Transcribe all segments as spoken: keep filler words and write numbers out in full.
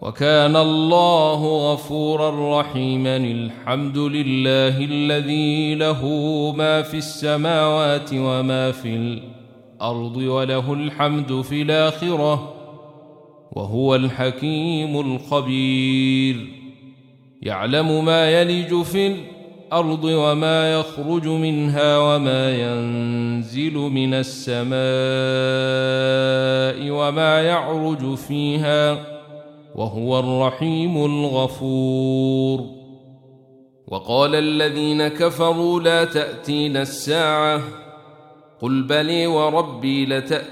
وكان الله غفورا رحيما. الحمد لله الذي له ما في السماوات وما في الأرض وله الحمد في الآخرة وهو الحكيم الخبير. يعلم ما يلج في الأرض وما يخرج منها وما ينزل من السماء وما يعرج فيها وهو الرحيم الغفور. وقال الذين كفروا لا تأتينا الساعة قل بلي وربي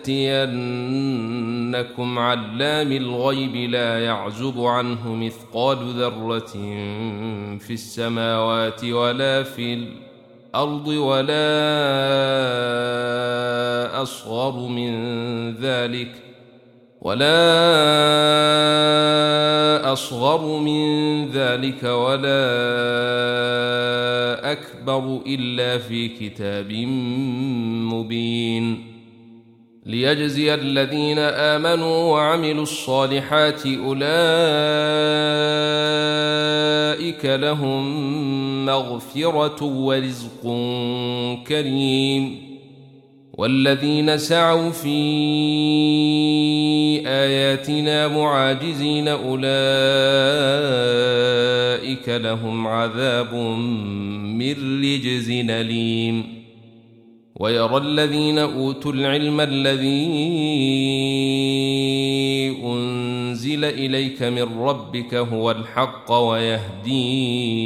لتأتينكم علام الغيب لا يعزب عنه مثقال ذرة في السماوات ولا في الأرض ولا أصغر من ذلك ولا أصغر من ذلك ولا أكبر إلا في كتاب مبين ليجزي الذين آمنوا وعملوا الصالحات أولئك لهم مغفرة ورزق كريم. والذين سعوا في آياتنا معاجزين أولئك لهم عذاب من رجز أليم. ويرى الذين أوتوا العلم الذي أنزل إليك من ربك هو الحق ويهدي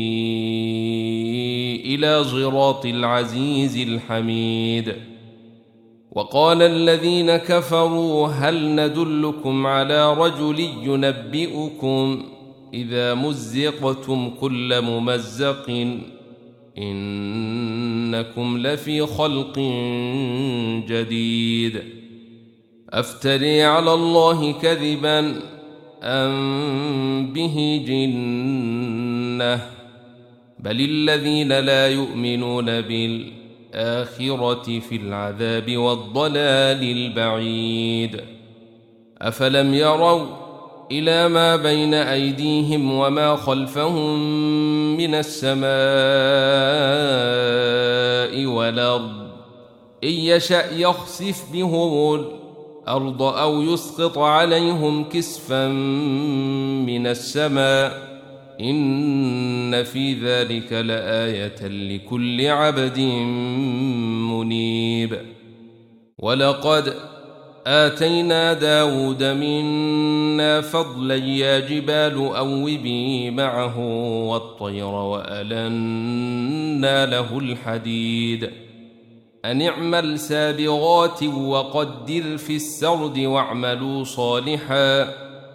إلى صراط العزيز الحميد. وقال الذين كفروا هل ندلكم على رجل ينبئكم إذا مزقتم كل ممزق إنكم لفي خلق جديد أفتري على الله كذبا أم به جنة بل الذين لا يؤمنون بالآخرة الآخرة في العذاب والضلال البعيد. أفلم يروا إلى ما بين أيديهم وما خلفهم من السماء والأرض إن يشأ يخسف بهم الأرض أو يسقط عليهم كسفا من السماء إن في ذلك لآية لكل عبد منيب. ولقد آتينا داود منا فضلا يا جبال أوبي معه والطير وألنا له الحديد أن اعمل سابغات وقدر في السرد واعملوا صالحا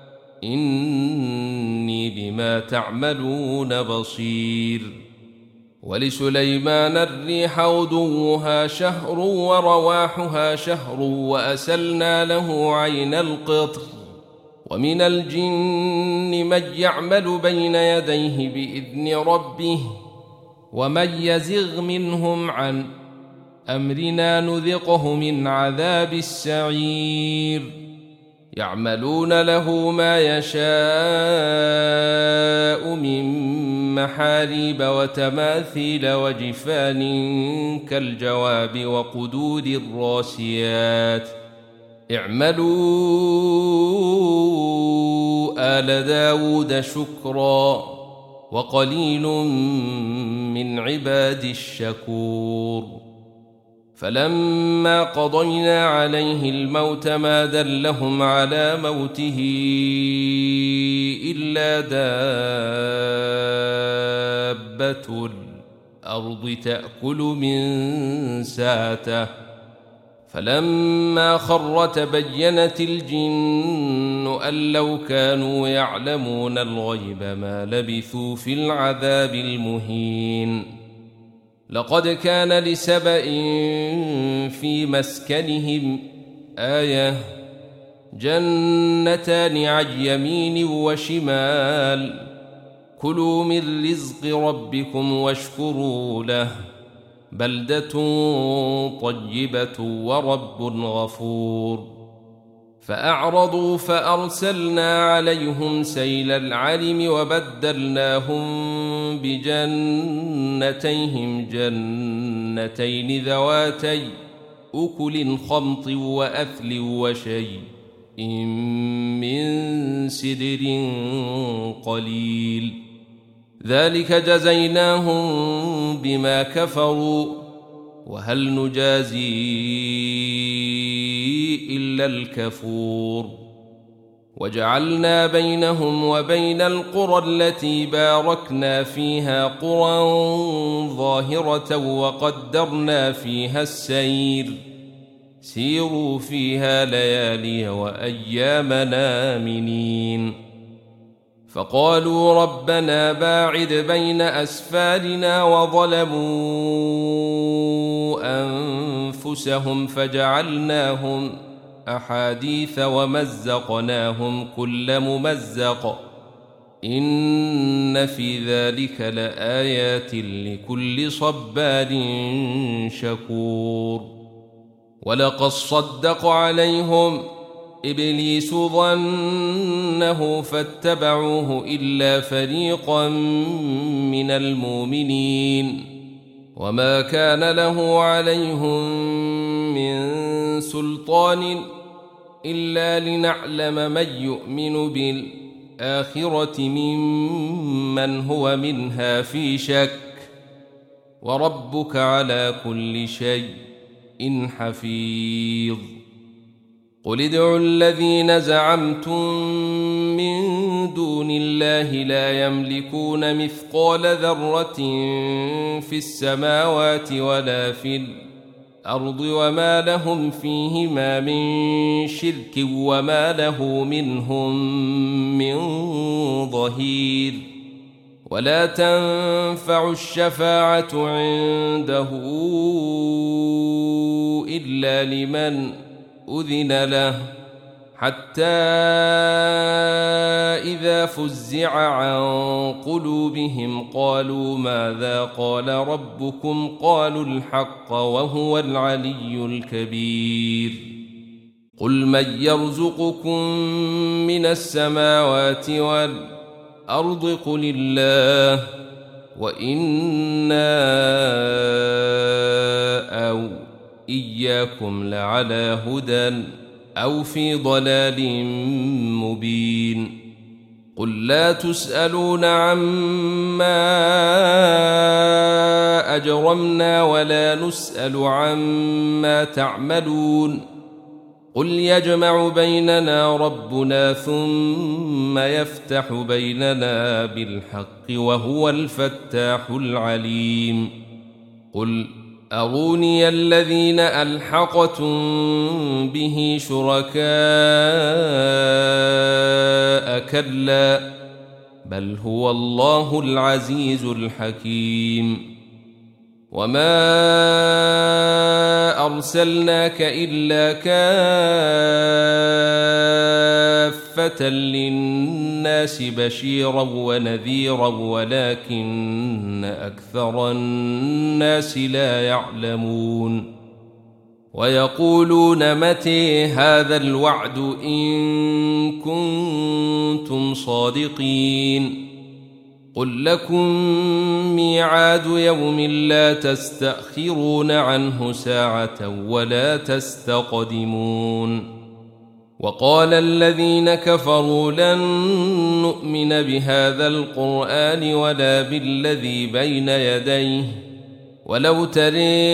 إني بما تعملون بصير. ولسليمان الريح غدوها شهر ورواحها شهر وأسلنا له عين القطر ومن الجن من يعمل بين يديه بإذن ربه ومن يزغ منهم عن أمرنا نذقه من عذاب السعير. يعملون له ما يشاء من محاريب وتماثيل وجفان كالجواب وقدور الراسيات اعملوا آل داود شكرا وقليل من عباد الشكور. فلما قضينا عليه الموت ما دلهم على موته إلا دابة الأرض تأكل من ساته فلما خر تبينت الجن أن لو كانوا يعلمون الغيب ما لبثوا في العذاب المهين. لقد كان لسبإ في مسكنهم آية جنتان عن يمين وشمال كلوا من رزق ربكم واشكروا له بلدة طيبة ورب غفور. فأعرضوا فأرسلنا عليهم سيل العرم وبدلناهم بجنتيهم جنتين ذواتي أكل خمط وأثل وشيء من سدر قليل ذلك جزيناهم بما كفروا وهل نجازي إلا الكفور وجعلنا بينهم وبين القرى التي باركنا فيها قرى ظاهرة وقدرنا فيها السير سيروا فيها ليالي وأيامنا آمنين فقالوا ربنا باعد بين أسفارنا وظلموا أنفسهم فجعلناهم أحاديث ومزقناهم كل ممزق إن في ذلك لآيات لكل صبار شكور ولقد صدق عليهم إبليس ظنه فاتبعوه إلا فريقا من المؤمنين وما كان له عليهم من سلطان إلا لنعلم من يؤمن بالآخرة ممن هو منها في شك وربك على كل شيء إن حفيظ قل ادعوا الذين زعمتم من دون الله لا يملكون مثقال ذرة في السماوات ولا في الأرض وما لهم فيهما من شرك وما له منهم من ظهير ولا تنفع الشفاعة عنده إلا لمن أذن له حتى إذا فزع عن قلوبهم قالوا ماذا قال ربكم قالوا الحق وهو العلي الكبير قل من يرزقكم من السماوات والأرض قل الله وإنا أو إياكم لعلى هدى أو في ضلال مبين قل لا تسألون عما أجرمنا ولا نسأل عما تعملون قل يجمع بيننا ربنا ثم يفتح بيننا بالحق وهو الفتاح العليم قل أروني الذين ألحقتم به شركاء كلا بل هو الله العزيز الحكيم وما أرسلناك إلا كافة للناس بشيرا ونذيرا ولكن أكثر الناس لا يعلمون ويقولون متى هذا الوعد إن كنتم صادقين قل لكم ميعاد يوم لا تستأخرون عنه ساعة ولا تستقدمون وقال الذين كفروا لن نؤمن بهذا القرآن ولا بالذي بين يديه ولو ترى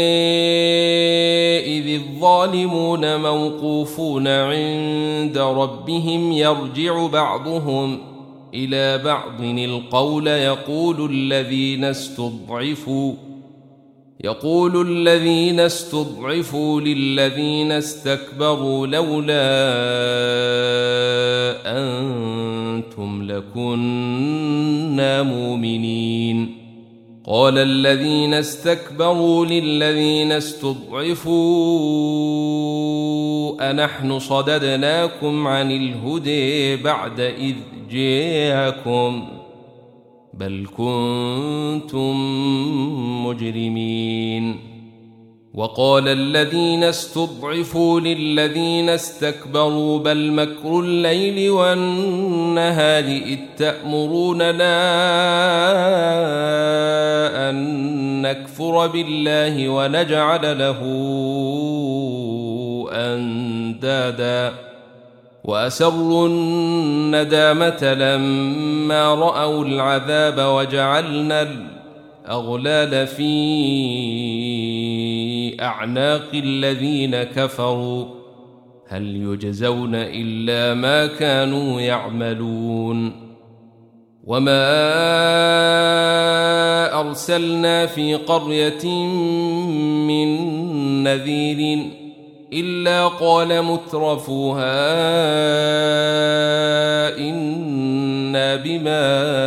إذ الظالمون موقوفون عند ربهم يرجع بعضهم إلى بعض القول يقول الذين استضعفوا يقول الذين استضعفوا للذين استكبروا لولا أنتم لكنا مؤمنين قال الذين استكبروا للذين استضعفوا أنحن صددناكم عن الهدى بعد إذ جاءكم بل كنتم مجرمين وقال الذين استضعفوا للذين استكبروا بل مكر الليل والنهار إذ تأمروننا أن نكفر بالله ونجعل له أندادا وأسروا الندامة لما رأوا العذاب وجعلنا الأغلال في أعناق الذين كفروا هل يجزون إلا ما كانوا يعملون وما أرسلنا في قرية من نذير إلا قال مترفوها إنا بما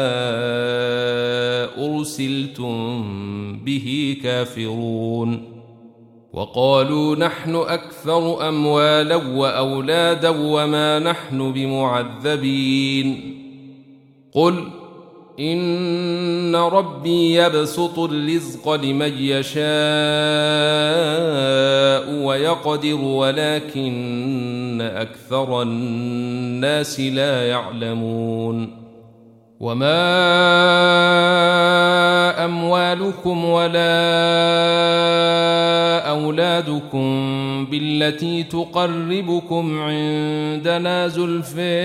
أرسلتم به كافرون وقالوا نحن أكثر أموالا وأولادا وما نحن بمعذبين قل إن ربي يبسط الرزق لمن يشاء ويقدر ولكن أكثر الناس لا يعلمون وما أموالكم ولا أولادكم بالتي تقربكم عندنا زلفى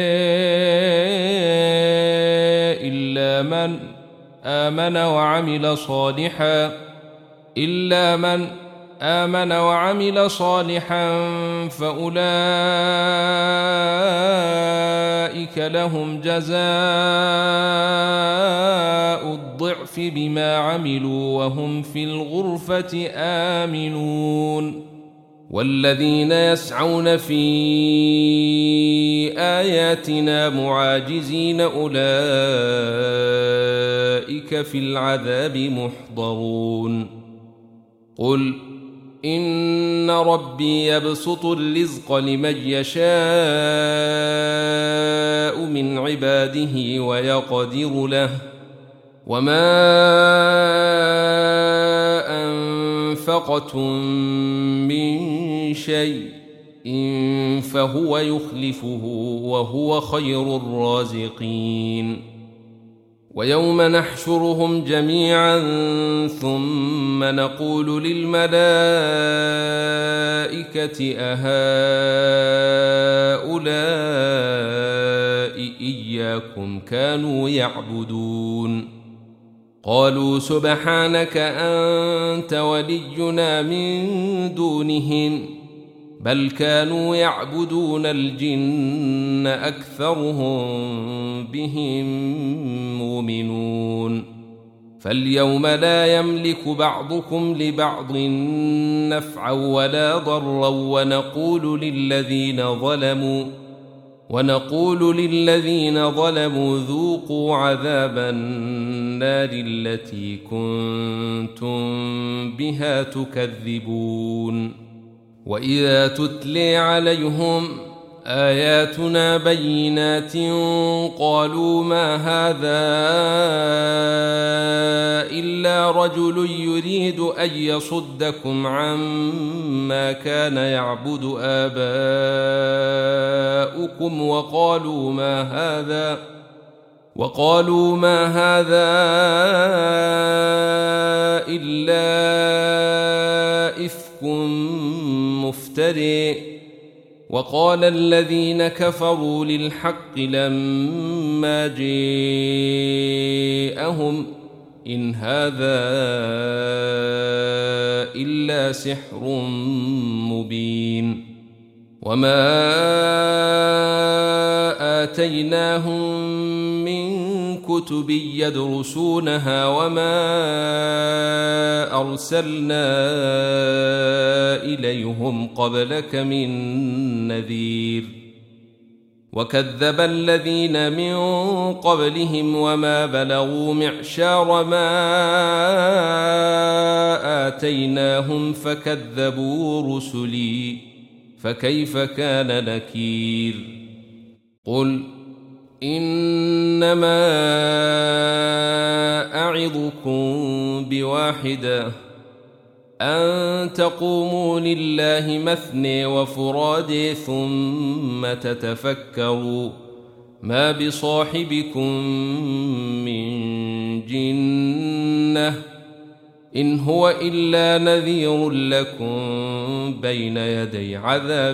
إلا من آمن وعمل صالحا إلا من آمن وعمل صالحا فأولئك لهم جزاء الضعف بما عملوا وهم في الغرفة آمنون والذين يسعون في آياتنا معاجزين أولئك في العذاب محضرون قل إن ربي يبسط الرزق لمن يشاء من عباده ويقدر له وما أنفقتم من شيء إن فهو يخلفه وهو خير الرازقين ويوم نحشرهم جميعا ثم نقول للملائكة أهؤلاء إياكم كانوا يعبدون قالوا سبحانك أنت ولينا من دونهم بل كانوا يعبدون الجن أكثرهم بهم مؤمنون فاليوم لا يملك بعضكم لبعض نفعا ولا ضرا ونقول للذين ظلموا ونقول للذين ظلموا ذوقوا عذاب النار التي كنتم بها تكذبون وإذا تتلي عليهم آياتنا بينات قالوا ما هذا إلا رجل يريد أن يصدكم عما كان يعبد آباؤكم وقالوا ما هذا وقالوا ما هذا إلا إفك مفتري وقال الذين كفروا للحق لما جاءهم إن هذا إلا سحر مبين وما آتيناهم من كتب يدرسونها وما أرسلنا إليهم قبلك من نذير وكذب الذين من قبلهم وما بلغوا معشار ما آتيناهم فكذبوا رسلي فكيف كان نكير قل إنما أعظكم بواحدة أن تقوموا لله مثني وفرادي ثم تتفكروا ما بصاحبكم من جنة إن هو إلا نذير لكم بين يدي عذاب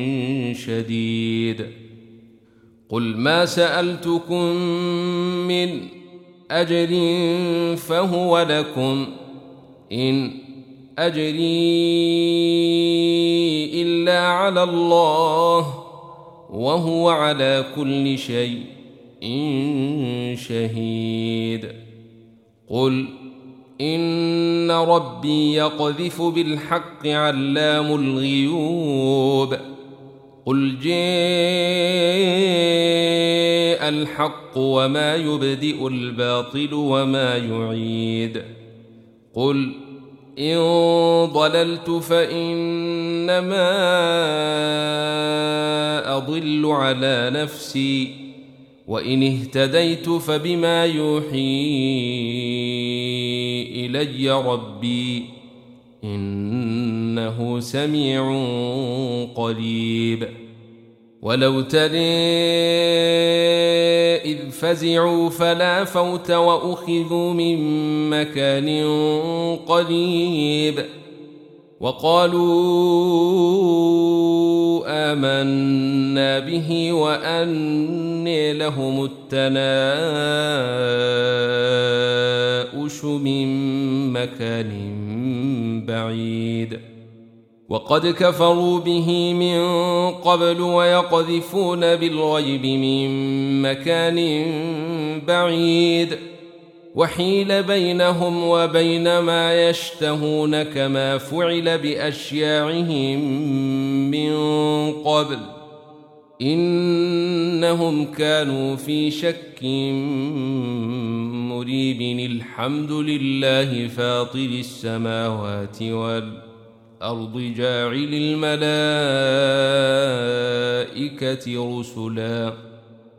شديد. قل ما سألتكم من أجر فهو لكم إن أجري إلا على الله وهو على كل شيء شهيد. قل إن ربي يقذف بالحق علام الغيوب. قل جاء الحق وما يبدئ الباطل وما يعيد. قل إن ضللت فإنما أضل على نفسي وإن اهتديت فبما يوحي إلي ربي إنه سميع قريب. ولو ترى إذ فزعوا فلا فوت وأخذوا من مكان قريب وقالوا آمنا به وأنى لهم التناؤش من مكان بعيد. وقد كفروا به من قبل ويقذفون بالغيب من مكان بعيد وحيل بينهم وبين ما يشتهون كما فعل بأشياعهم من قبل إنهم كانوا في شك مريب. الحمد لله فاطر السماوات والأرض جاعل الملائكة رسلا